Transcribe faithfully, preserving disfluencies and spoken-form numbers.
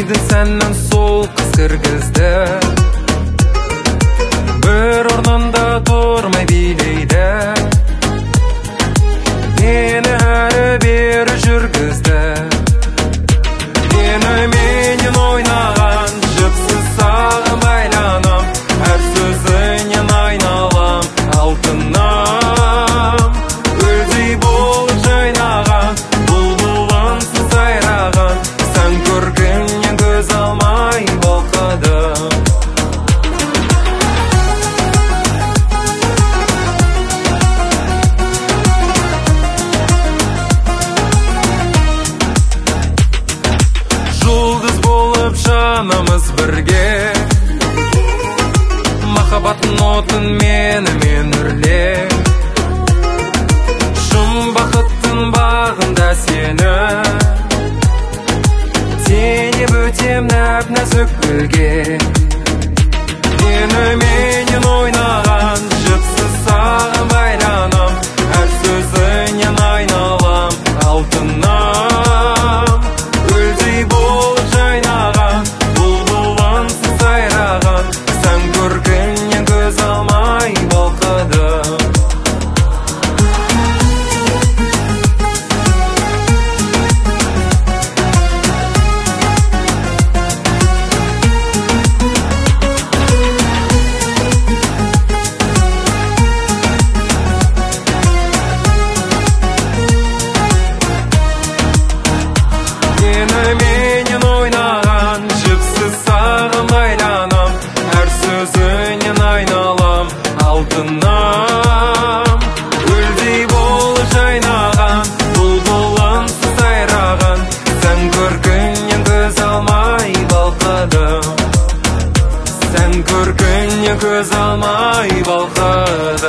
Мейдің сәннің сол қыз кіргізді, бір орнында тұрмай билейді, мені әрі бері жүргізді. Мені менен ойнаған жіпсіз саған байланам, әр сөзінен айналам алтынам. Өлдей болып жайнаған бұлбұлынсыз сайраған, сән көргеннен көз алмай балқыдым. Жұлдыз болып жанымыз бірге, махаббаттың отын менімен үрле. Шын бақыттың бағында сені теңеп өтем нәп-нәзік гүлге. Мені менен ойнаған жіпсіз саған байланам, әр сөзінен айналам алтынам. Өлдей болып жайнаған бұлбұлынсыз сайраған, сән көргеннен көз алмай балқыдым. Мені менен ойнаған жіпсіз саған байланам, әр сөзінен айналам алтынам. Өлдей болып жайнаған бұлбұлынсыз сайраған, сән көргеннен көз алмай балқыдым. Сән көргеннен көз алмай балқыдым.